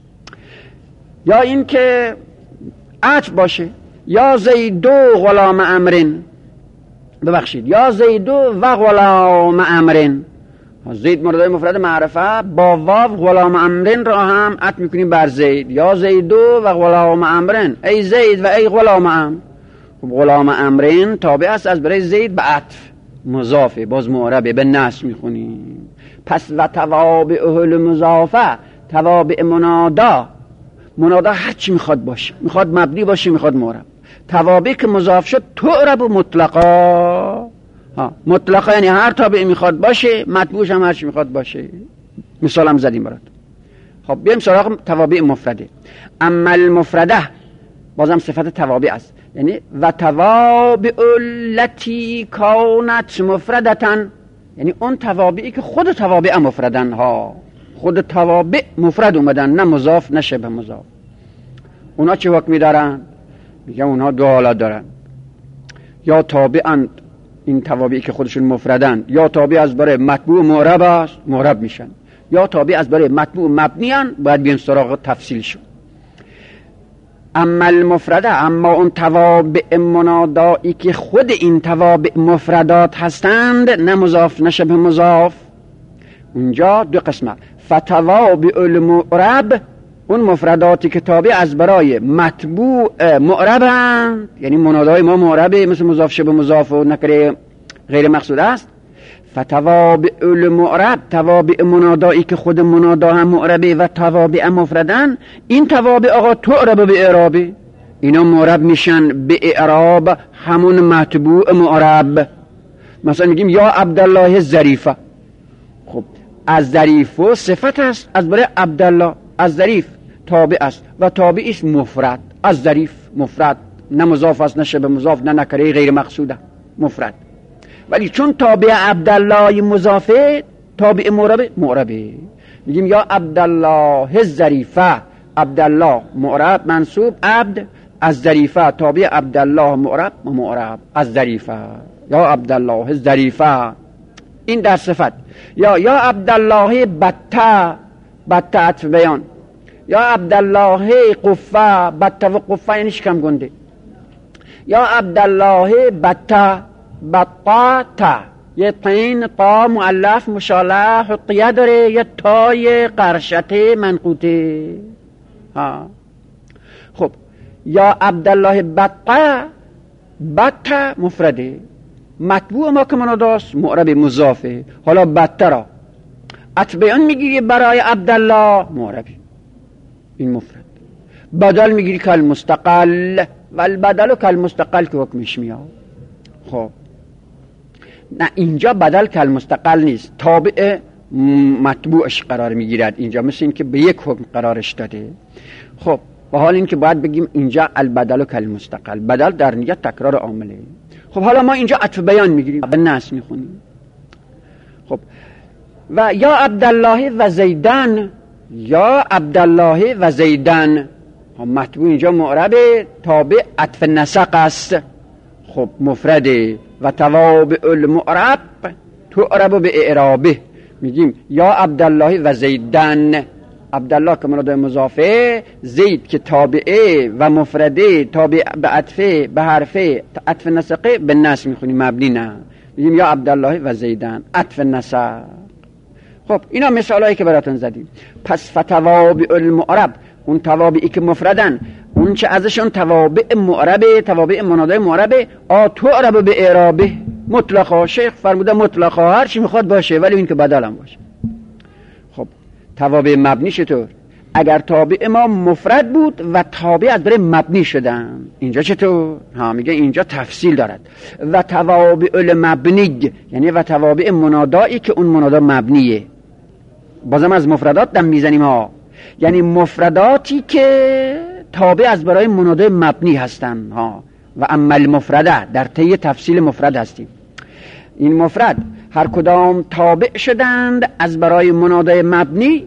Speaker 2: یا این که عطف باشه، یا زیدو غلام امرن. ببخشید، یا زیدو و غلام امرن. زید مورد مفرد معرفه با واو غلام امرن را هم عطف میکنیم بر زید. یا زیدو و غلام امرن، ای زید و ای غلام امر. خب غلام امرن تابع است از برای زید به عطف، مضافه باز معربه به نصب میخونیم. پس و توابع اهل مضافه، توابع منادا. منادا هر چی میخواد باشه، میخواد مبنی باشه میخواد معرب. توابع که مضاف شد تعرب مطلقا. ها مطلقا یعنی هر تابعی میخواد باشه، مطبوعش هم هر چی میخواد باشه. مثال هم زدیم برات. خب بیایم سراغ توابع مفرده. اما المفرده بازم صفت توابع است، یعنی و توابع التي کانت مفردتن، یعنی اون توابعی که خود توابع مفردن ها، خود توابع مفرد اومدن، نه مضاف نه شبه مضاف. اونا چه حکمی دارن؟ میگم اونا دو حالت دارن، یا تابعند این توابعی که خودشون مفردن، یا تابع از برای مطبوع معرب است معرب میشن، یا تابع از برای مطبوع مبنی ان باید بیان سراغ تفصیل شد. اما المفرده، اما اون توابع منادایی که خود این توابع مفردات هستند، نه مضاف نه شبه مضاف، اونجا دو قسمه. فتوابع المعرب، اون مفرداتی که تابع از برای مطبوع معربند، یعنی منادای ما معربه مثل مضاف شبه مضاف و نکره غیر مقصود است. فتوابع المعرب، توابع منادایی که خود منادا هم معربه و توابع مفردن، این توابع آقا تعرب به اعرابه، اینا معرب میشن به اعراب همون مطبوع معرب. مثلا میگیم یا عبدالله ظریفه. خب از ظریف و صفت است از برای عبدالله، از ظریف تابع است و تابعش مفرد، از ظریف مفرد، نه مضاف است نه شبه مضاف نه نکره غیر مقصوده، مفرد. ولی چون تابع عبدالله مضافه، تابع معربه معربه، میگیم یا عبدالله ظریفه، عبدالله معرب منصوب، عبد از ظریفه تابع عبدالله معرب معرب از ظریفه، یا عبدالله ظریفه. این در صفت. یا یا عبدالله بطه، بطه عطف بیان، یا عبدالله قفه، بطه و قفه یعنی شکم گنده. یا عبدالله بطه، بطه یه طین طا مؤلف مشالله حقیه داره، یه تای قرشته منقوطه. ها خب یا عبدالله بطه، بطه مفرده، مطبوع ما که مناداست معرب مضافه. حالا بدتر عطف بیان میگیری برای عبدالله معربی، این مفرد. بدل میگیری کل مستقل و البدل و کل مستقل که حکمش میاد. خب نه اینجا بدل کل مستقل نیست، تابع مطبوعش قرار میگیرد اینجا، مثل این که به یک حکم قرارش داده. خب با حال این که باید بگیم اینجا البدل و کل مستقل، بدل در نیت تکرار عامله. خب حالا ما اینجا عطف بیان میگیریم، به نص میخونیم. خب و یا عبدالله و زیدن، یا عبدالله و زیدن، مطبوع اینجا معرب تابع عطف نسق است. خب مفرده و توابع المعرب تعرب به اعرابه. میگیم یا عبدالله و زیدن، عبدالله که منادای مضافه، زید که تابعه و مفرده تابع به عطفه به حرفه عطف نسقه به نص میخونیم، مبنی نه. میگیم یا عبدالله و زیدن عطف نسق. خب اینا مثالایی که براتون زدیم. پس فتوابع المعرب، اون توابعی که مفردن، اون چه ازشون توابع معربه، توابع منادای معربه، آ تعرب به اعرابه مطلقا. شیخ فرموده مطلقا هر چی میخواد باشه ولی این که بدل هم باشه. خب توابع مبنی چطور؟ اگر تابع ما مفرد بود و تابع از برای مبنی شدن، اینجا چطور؟ ها میگه اینجا تفصیل دارد. و توابع المبنی یعنی و توابع منادایی که اون منادا مبنیه. بازم از مفردات دم میزنیم ها، یعنی مفرداتی که تابع از برای منادای مبنی هستن ها. و اما المفرده، در طی تفصیل مفرد هستیم. این مفرد هر کدام تابع شدند از برای منادای مبنی.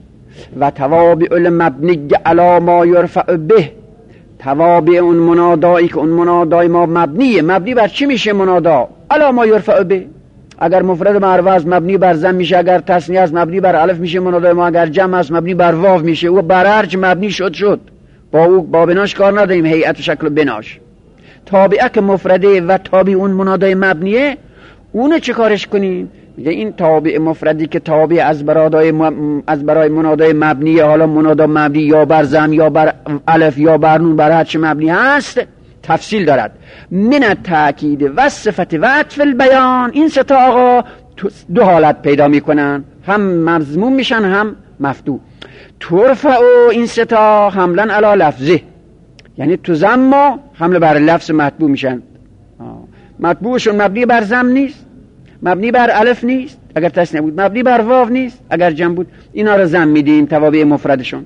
Speaker 2: و توابع المبنی علی ما یرفع به، توابع اون منادایی که اون منادای ما مبنیه. مبنی بر چی میشه منادا؟ علی ما یرفع به. اگر مفرد معرفه مبنی بر ضم میشه، اگر تثنیه است مبنی بر الف میشه منادای ما، اگر جمع است مبنی بر واو میشه. او بر هرچ مبنی شد شد، با او با بناش کار نداریم، هیئت و شکل و بناش. تابعه که مفرده و تابع اون منادای مبنیه، اونو چه کارش کنیم؟ میگه این تابع مفردی که تابع از برای م... از برای منادای مبنیه، حالا منادا مبنی یا بر ضم یا بر الف یا بر نون بر هر چه مبنی هست، تفصیل دارد. من التأکید و صفت و عطف البیان، این سه تا آقا دو حالت پیدا میکنن، هم مضموم میشن هم مفتوح. ترفع این سه تا حملا علی لفظه، یعنی تو ضم حمله بر لفظ مطبوع میشن. مطبوعشون مبنی بر ضم نیست، مبنی بر الف نیست اگر تثنیه بود، مبنی بر واو نیست اگر جمع بود. اینا رو ضم میدیم توابع مفردشون.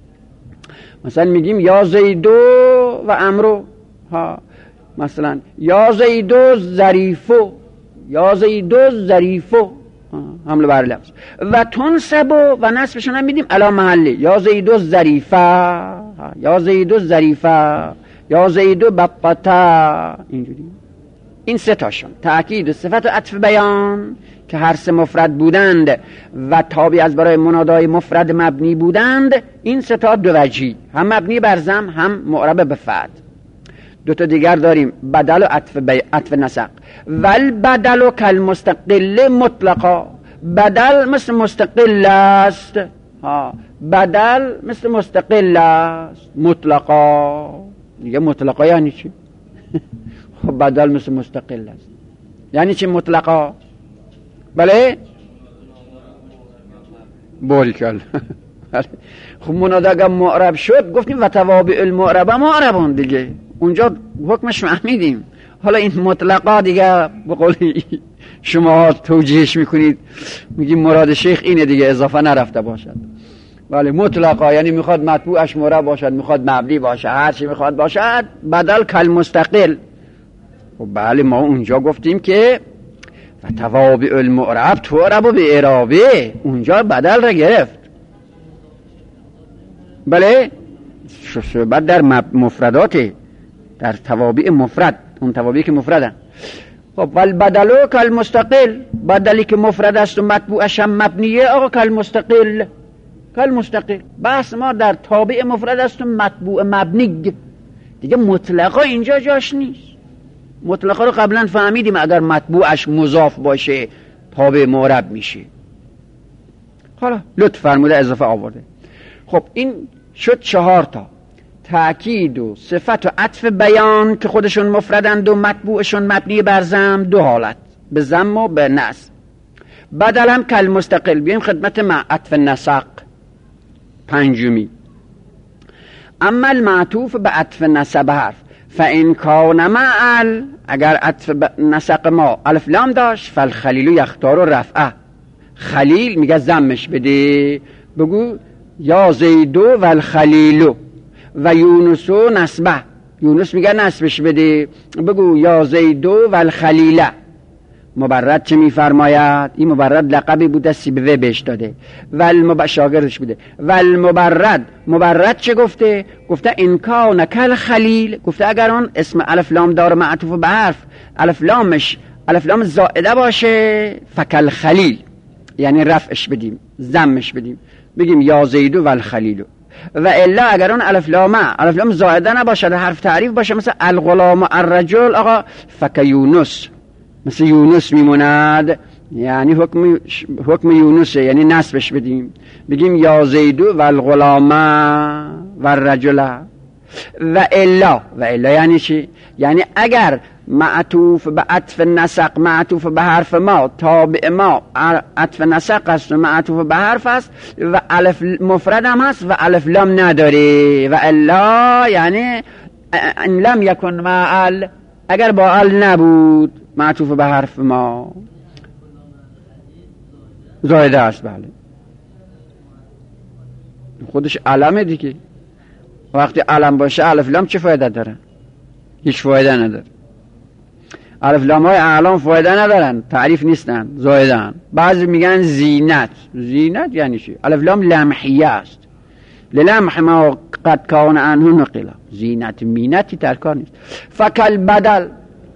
Speaker 2: مثلا میگیم یا زیدو و امرو ها، مثلا یا زیدو ظریفو، یا زیدو ظریفو حمله بر لفظ. و تنصب و نصبشون هم میدیم علی محله، یا زیدو ظریفه، یا زیدو ظریفه، یا زیدو بقتا. اینجوری این سه تاشون تأکید صفت و عطف بیان که هر سه مفرد بودند و تابع از برای منادای مفرد مبنی بودند. این سه تا دو وجهی، هم مبنی بر ضم هم معرب به فتح. دو تا دیگر داریم، بدل و عطف بی... عطف نسق. ول بدل و کل مستقل مطلقا، بدل مثل مستقل است ها، بدل مثل مستقل است مطلقا. دیگه مطلقا یعنی چی؟ خب بدل مثل مستقل است یعنی چی مطلقا؟ بله بولکل. خب منادا اگر معرب شد گفتیم و توابع المعربه معربون دیگه، اونجا حکمش فهمیدیم. حالا این مطلقا دیگه به قولی شما توجیهش میکنید، میگیم مراد شیخ اینه دیگه، اضافه نرفته باشد. ولی مطلقا یعنی میخواد مطبوعش معرب باشد، میخواد مبنی باشد، هر چی میخواد باشد. بدل کل مستقل. خب بله ما اونجا گفتیم که و توابع المعرب تعرب به اعرابه، اونجا بدل را گرفت. بله بعد در مفردات، در توابع مفرد، اون توابعی که مفردن. خب ول بدلو کل مستقل، بدلی که مفرد است و مطبوعش هم مبنیه، آقا کل مستقل، کل مستقل. بس ما در تابع مفرد است و مطبوع مبنی دیگه، مطلقا اینجا جاش نیست. مطلقا رو قبلا فهمیدیم اگر مطبوعش مضاف باشه تابع معرب میشه. حالا لطف فرموده اضافه آورده. خب این شد چهار تا. تأکید و صفت و عطف بیان که خودشون مفردند و مطبوعشون مبنی بر ضم، دو حالت، به ضم و به نصب. بدل هم کل مستقل. بیایم خدمت مع عطف نسق پنجمی. اما المعطوف به عطف نسب حرف فإن کان معل، اگر عطف نسق ما الف لام داشت، فالخلیل یختار رفعه، خلیل میگه ضمش بده، بگو یا زیدو و الخلیلو، و یونسو نسبه، یونس میگه نسبش بده، بگو یا زیدو و الخلیله. مبرد چه میفرماید؟ این مبرد لقبی بوده سیبوه بهش داده و المب... شاگردش بوده. و المبرد، مبرد چه گفته؟ گفته انکان کل خلیل، گفته اگر اون اسم الف لام دار معطوف به حرف الف لامش الف لام زائده باشه، فکل خلیل، یعنی رفعش بدیم، ضمش بدیم، بگیم یا زیدو و الخلیلو. و الا اگر اون الف لام الف لام زائده نباشه، حرف تعریف باشه، مثل الغلام و الرجل، آقا فک یونس، مثل یونس میموند، یعنی حکم حکم یونسه، یعنی نسبش بدیم، بگیم یا زیدو و الغلام و الرجل. و الا، و الا یعنی چی؟ یعنی اگر معطوف به عطف نسق معطوف به حرف ما تابع ما عطف نسق است و معطوف به حرف است و الف مفرد هم هست و الف لام نداره. و الا یعنی ان لم یکن مع ال، اگر با ال نبود معطوف به حرف ما زایده است. بله خودش علمه دیگه، وقتی علم باشه الف لام چه فایده داره؟ هیچ فایده نداره. الف لام های اعلام فایده ندارن، تعریف نیستن، زایدن. بعضی میگن زینت، زینت یعنی چی؟ الف لام لمحیه است، للمح ما قد کان عنه نقلا، زینت مینتی ترکار نیست. فکل بدل.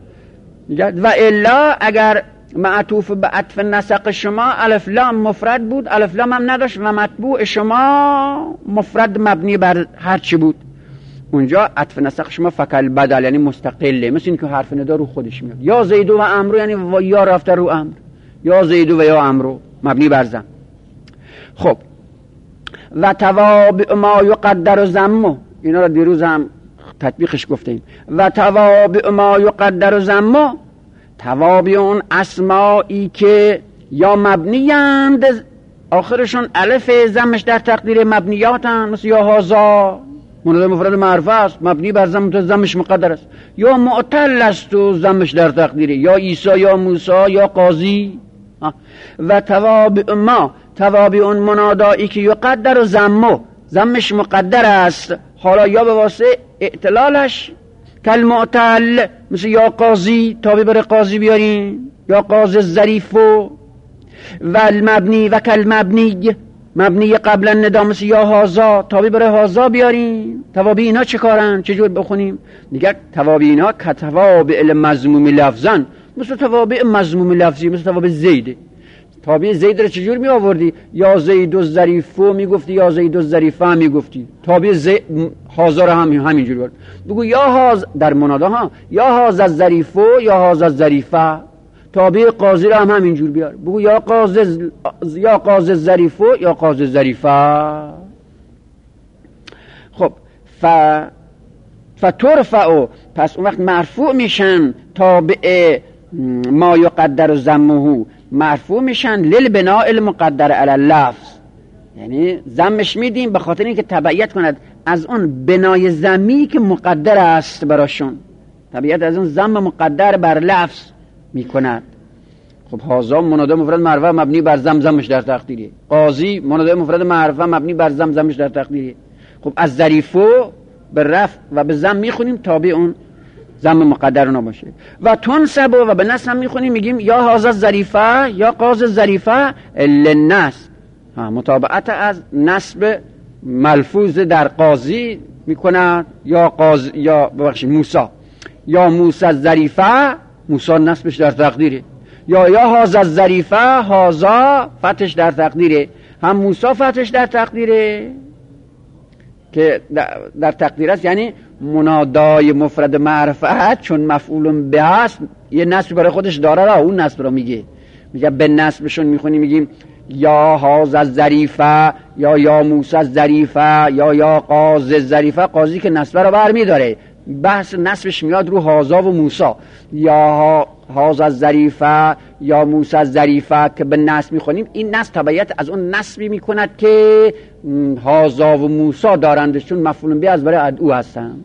Speaker 2: و الا اگر معطوف به عطف نسق شما الف لام مفرد بود، الف لام هم نداشت و مطبوع شما مفرد مبنی بر هر چی بود، اونجا عطف نسق شما فکل بدل یعنی مستقله، مثل این که حرف ندا رو خودش میاد. یا زیدو و امرو یعنی و یا رفته رو امر، یا زیدو و یا امرو مبنی بر ضم. خب و توابع ما یقدر ضمه، اینا رو دیروز هم تطبیقش گفتیم. و توابع ما یقدر ضمه، توابع اون اسمایی که یا مبنیند آخرشون الف ضمش در تقدیر مبنیاتن، مثل یا هازا مناد مفرد معرفه است مبنی بر ضم تو ضمش مقدر است، یا معتل است و ضمش در تقدیره، یا عیسی یا موسی یا قاضی. و توابع ما، توابع اون منادایی که یقدر و ضمه ضمش مقدر است، حالا یا به واسه اعتلالش کل معتل، مثل یا قاضی تابع بر قاضی بیاریم، یا قاضی ظریفو. و المبنی و کل مبنی، مبنی قبل الندا مثل یا هازا تابع بر هازا بیاریم. توابع اینا چه کارن؟ چجور بخونیم؟ دیگه توابع اینا که توابع المضموم لفظن، مثل توابع مضموم لفظی، مثل توابع زیده. تابع زید رو چجور می آوردی؟ یا زید و ظریفو می گفتی، یا زید و ظریفه می گفتی. تابع زید هازا رو هم همینجوری برد، بگو یا هاز در منادا ها، یا هاز از ظریفو یا هاز از ظریفه. تابع قاضی رو هم همینجور بیار، بگو یا قاضی یا قاضی ظریفو یا قاضی ظریفه. خب ف فترفعو، پس اون وقت مرفوع میشن تابع ما یقدر ضمه، مرفوع میشن للبناء المقدر علی اللفظ، یعنی ضمش میدیم به خاطر اینکه تبعیت کند از اون بنای ضمی که مقدر است براشون، تبعیت از اون ضم مقدر بر لفظ میکند. خب هازا منادا مفرد معرفه مبنی بر ضم ضمش در تقدیره، قاضی منادا مفرد معرفه مبنی بر ضم ضمش در تقدیره. خب از ظریفو به رفع و به ضم میخونیم تابع اون ضم مقدر نباشه. و تنصب و به نصب میخونیم میگیم یا هازا ظریفه یا قاضی ظریفه للنصب، مطابقت از نصب ملفوظ در قاضی میکنن، یا قاضی یا ببخشید موسی، یا موسی ظریفه موسی نصبش در تقدیره، یا یا هازا ظریفه هازا فتحش در تقدیره، هم موسی فتحش در تقدیره که در تقدیر است، یعنی منادای مفرد معرفت چون مفعول به است یه نصب برای خودش داره را اون نصب را میگه، میگه به نصبشون میخونیم میگیم یا هاذا الظریفه یا یا موسی الظریفه یا یا قاضی الظریفه، قاضی که نسبه رو برمی داره، بحث نسبش میاد رو هاذا و موسی، یا هاذا الظریفه یا موسی الظریفه که به نسب میخونیم، این نسب تبعیت از اون نسبی میکند که هاذا و موسی دارند، چون مفعول به از برای او هستند.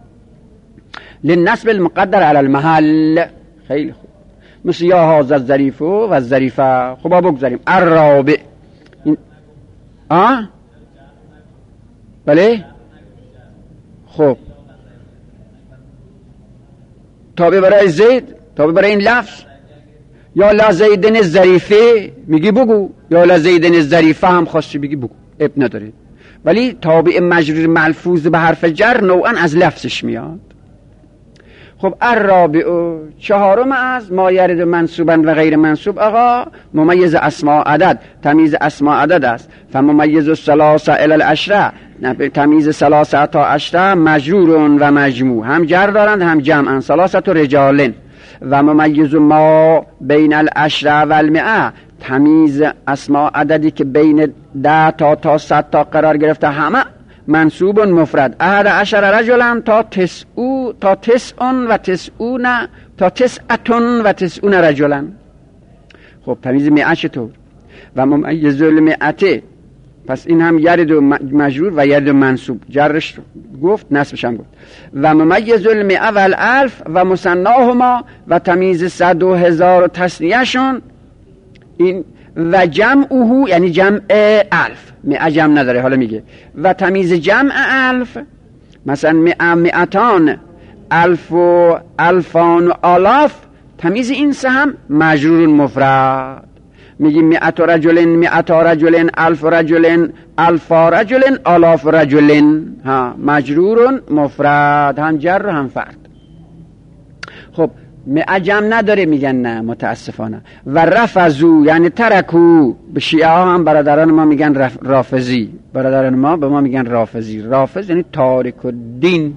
Speaker 2: للنسب المقدر علی المحل. خیلی خوب، مثل یا هاذا الظریف و الظریفه. خب بگذاریم الرابع. آه بله خب تابع برای زید، تابع برای این لفظ. یا لزیدن الظریفه میگی بگو، یا لزیدن الظریفه هم خواستی بگی بگو، اب نداره. ولی تابع مجرور ملفوظ به حرف جر نوعا از لفظش میاد. خب الرابع چهارم از ما یرد منصوبا و غیر منصوب آقا ممیز اسماء عدد، تمیز اسماء عدد است. فممیز الثلاثه الی العشره، تمیز ثلاثه تا عشره مجرور و مجموع، هم جر دارند هم جمعن. ثلاثه رجال. و ممیز ما بین العشره و المئه، تمیز اسماء عددی که بین ده تا تا صد تا قرار گرفته، همه منصوب مفرد. احد عشر رجلا تا تسعو تا تسعون و تسعون تا تسعتون و تسعون رجلا. خب تمیز مئه چطور؟ و ممیز المئته، پس این هم یرد و مجرور و یرد و منصوب، جرش گفت نصبش هم گفت. و ممیز المئه و الالف و مثناهما، و تمیز صد و هزار و تثنیهشون. این و جمعه یعنی جمع الف، مئه جمع نداره حالا میگه. و تمیز جمع الف، مثلا مئه مئتان، الف و الفان و آلاف، تمیز این سه هم مجرور مفرد. میگیم مئت رجل، مئت رجل، الف رجل، الف رجل، آلاف رجل، ها مجرور مفرد، هم جر هم فرد. خب مئه جمع نداره میگن نه متاسفانه. و رفضو یعنی ترکو، به شیعه ها هم برادران ما میگن رف... رافضی، برادران ما به ما میگن رافضی. رافض یعنی تارک الدین،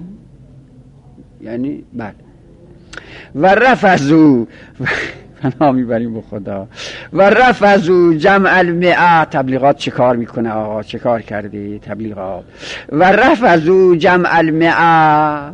Speaker 2: یعنی بله. و رفضو فنا میبریم به خدا. و رفضو جمع المئه، تبلیغات چه کار میکنه آقا، چه کار کردی تبلیغات. و رفضو جمع المئه،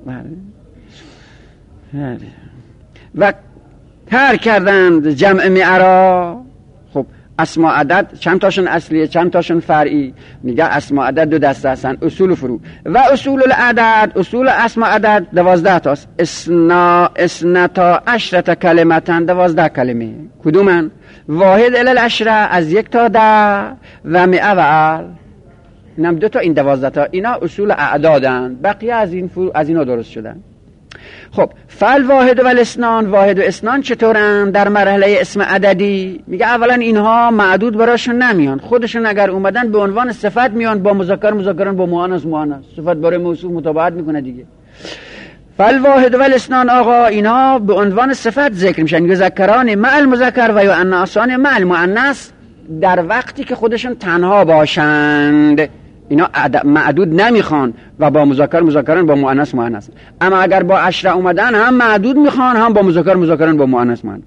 Speaker 2: و ترک کردند جمع مئه را. خب اسماء عدد چند تاشون اصلیه چند تاشون فرعی؟ میگه اسماء عدد دو دسته هستن، اصول و فروع. و اصول العدد، اصول اسماء عدد دوازده تاست. اسنا اسنتا عشرة کلمتن، دوازده کلمه. کدومن؟ واحد الی العشره، از یک تا ده، و مئه و ال، اینم دو تا، این دوازده تا. اینا اصول اعدادن، بقیه از این فرو... از اینا درست شدن. خب فل واحد و الاسنان، واحد و اسنان چطورن در مرحله اسم عددی؟ میگه اولا اینها معدود براشون نمیان، خودشون اگر اومدن به عنوان صفت میان، با مذکر مذکرن، با مؤنث مؤنث، صفت برای موصوف مطابقت میکنه دیگه. فل واحد و الاسنان آقا اینا به عنوان صفت ذکر میشن، یذکران مع المذکر و یؤنثان مع المؤنث، در وقتی که خودشون تنها باشند. اینا معدود نمیخوان و با مذکر مذکرن، با مؤنث مؤنث. اما اگر با عشره اومدن هم معدود میخوان، هم با مذکر مذکرن، با مؤنث مؤنث.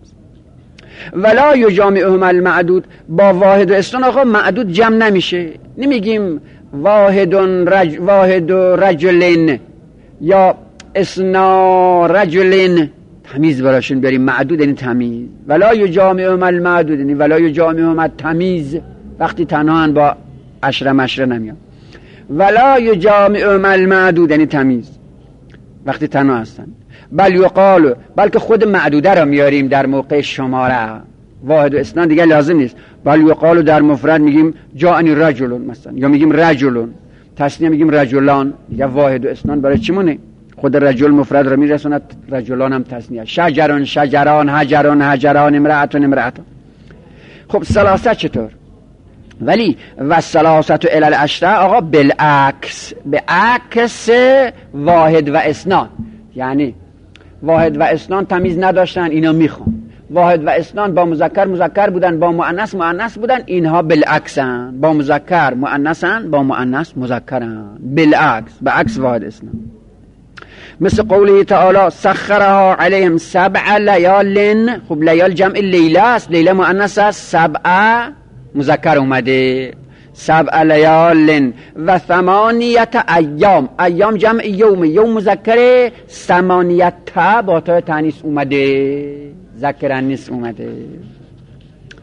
Speaker 2: ولا یجامعهم المعدود، با واحد و اسنان آقا معدود جمع نمیشه. نمیگیم واحد رج واحد رجلن یا اسنا رجلن، تمیز براشون بریم، معدود یعنی تمیز. ولا یجامعهم المعدود یعنی ولا یجامعهم التمیز، وقتی تنها با عشره مشره نمیان. ولا یجامعهم المعدود یعنی تمیز، وقتی تنها هستن. بل یقال، بلکه خود معدوده را میاریم در موقع شماره، واحد و اسنان دیگه لازم نیست. بل یقال در مفرد میگیم جاءنی رجلون مثلا، یا میگیم رجلون، تثنیه میگیم رجلان. یا واحد و اسنان برای چی مونه؟ خود رجل مفرد را میرسوند، رجلان هم تثنیه. شجران شجران، حجران حجران، امرأتون امرأتون. خب ثلاثه چطور؟ ولی و ثلاثه الی العشره آقا بالعکس، به عکس واحد و اسنان. یعنی واحد و اسنان تمیز نداشتن، اینا میخوان. واحد و اسنان با مذکر مذکر بودن، با مؤنث مؤنث بودن، اینها بالعکسن، با مذکر مؤنثن، با مؤنث مذکرن، بالعکس، به عکس واحد اسنان. مثل قوله تعالی سخرها علیهم سبع لیال. خب لیال جمع لیله است، لیله مؤنث است، سبع مذکر اومده. سبع لیال و ثمانیت ایام، ایام جمع یوم، یوم مذکره، ثمانیت تا با تا تانیث اومده، ذکرن نیست اومده.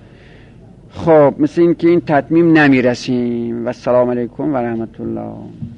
Speaker 2: خب مثل این که این تتمیم نمیرسیم. و السلام علیکم و رحمت الله.